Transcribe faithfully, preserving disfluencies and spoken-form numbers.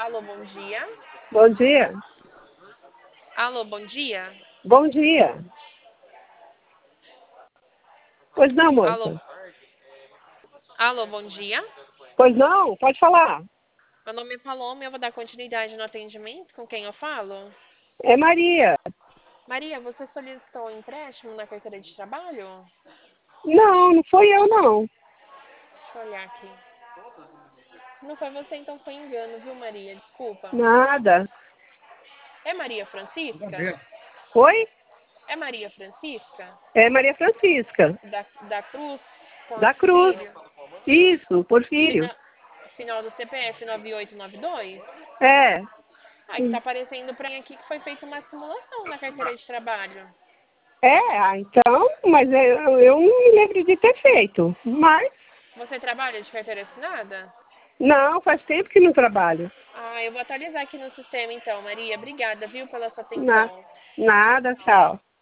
Alô, bom dia. Bom dia. Alô, bom dia. Bom dia. Pois não, Alô, moça? alô, bom dia. Pois não? Pode falar. Meu nome é Paloma e eu vou dar continuidade no atendimento. Com quem eu falo? É Maria. Maria, você solicitou um empréstimo na carteira de trabalho? Não, não foi eu, não. Deixa eu olhar aqui. Se não foi você, então foi engano, viu, Maria? Desculpa. Nada. É Maria Francisca? Oi? É Maria Francisca? É Maria Francisca. Da, da Cruz Da Cruz. Porfírio? Isso, Porfírio. Final, final do C P F nove oito nove dois? É. Ah, que tá aparecendo pra mim aqui que foi feita uma simulação na carteira de trabalho. É, ah, então, mas eu, eu não me lembro de ter feito. Mas, Você trabalha de carteira assinada? não, faz tempo que não trabalho. Ah, eu vou atualizar aqui no sistema então, Maria. Obrigada, viu, pela sua Na, atenção. nada, tchau.